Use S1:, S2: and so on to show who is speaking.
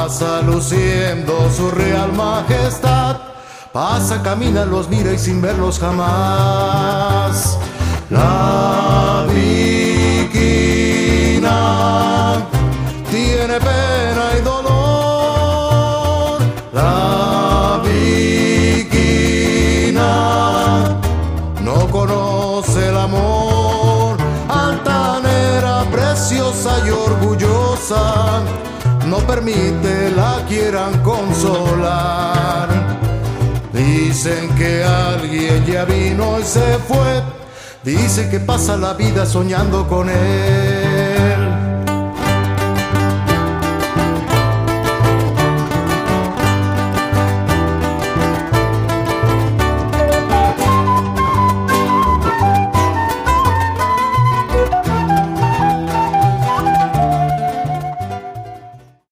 S1: pasa luciendo su real majestad. Pasa, camina, los mira y sin verlos jamás. La Bikina tiene pena y dolor. La Bikina no conoce el amor. Altanera, preciosa y orgullosa, no permite la quieran consolar. Dicen que alguien ya vino y se fue. Dicen que pasa la vida soñando con él.